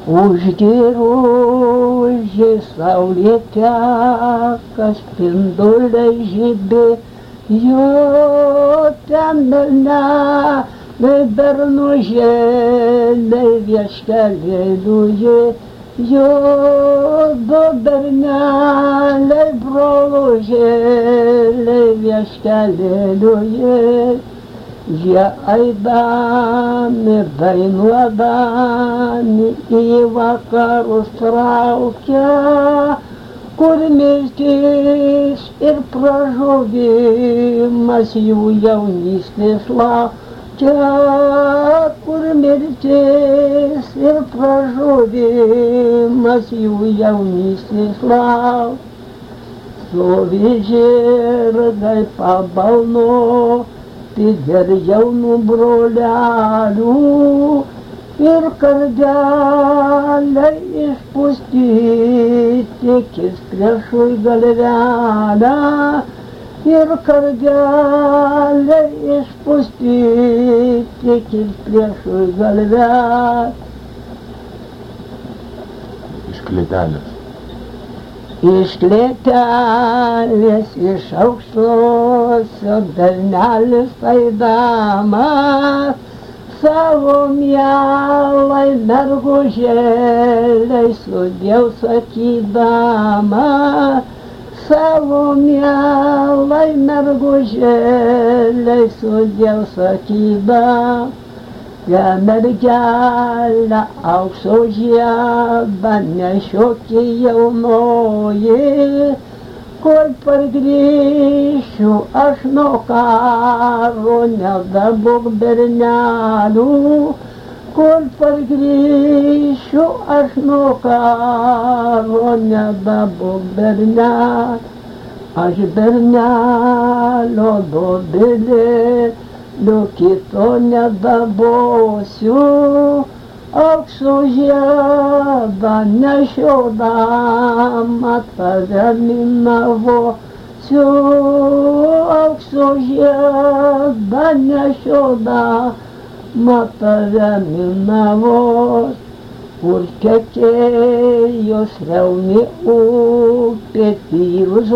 Užgiruži saulė teka, spinduliai žibė, jo ten melneliai bernužėliai vieškelėliuje, jo du berneliai brolužėliai vieškelėliuje. Jie aidami, dainuodami į vakarus traukia, kur mirtis ir pražuvimas jų jaunystės laukia, kur mirtis ir pražuvimas jų jaunystės laukia. Stovi žirgai pabalno, ir jaunų brolelių, ir kardeliai išpustyti, kis priešui galvelę, ir kardeliai išpustyti, kis priešui galvelę. Iš klėtelės. Iš klėtelės, iš aukštosio bernelis aidamas, savo mielai mergužėliai sudiev sakydamas, savo mielai mergužėliai sudiev sakydamas. Ja mergelę aukso žiedą nešioki jaunoji, kol pargrįšiu aš nuo karo, nedabūk bernelių, kol pargrįšiu aš nuo karo, nedabūk bernelių. Aš bernelio dobilė, kito nedabosiu, aukso žiedą nešiodama tave minavosiu, aukso žiedą nešiodama tave minavosiu. Kur tekėjo srauni upė, tyrus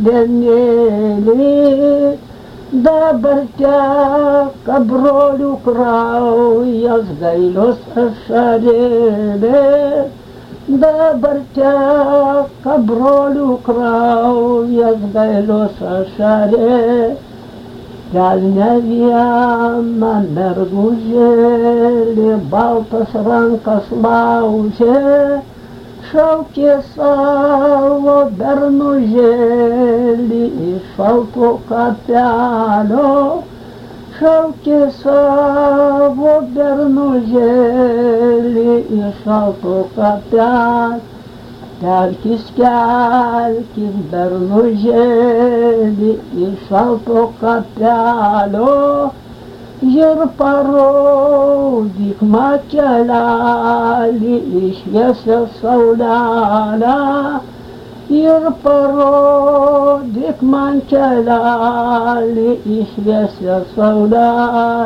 vandenėlį, dabar teka brolių kraujas, gailios ašarėlės. Dabar teka brolių kraujas, gailios ašarėlės. Gal ne viena mergužėlė baltas rankas laužė, šaukė savo bernužėlį iš šalto kapelio, šaukė savo bernužėlį iš šalto kapelio. Kelkis, kelkis, bernužėlį iš šalto kapelio ir parodyk man kelelį į šviesią saulelę, ir parodyk man kelelį į šviesią saulelę.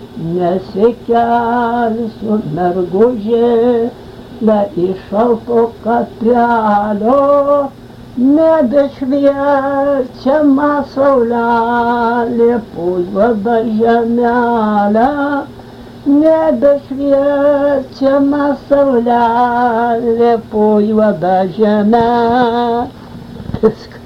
Nesikelsiu mergužėle iš šalto kapelio, nebešviečiama saulelė po juodą žemelę, nebešviečiama saulelė po juodą žemelę.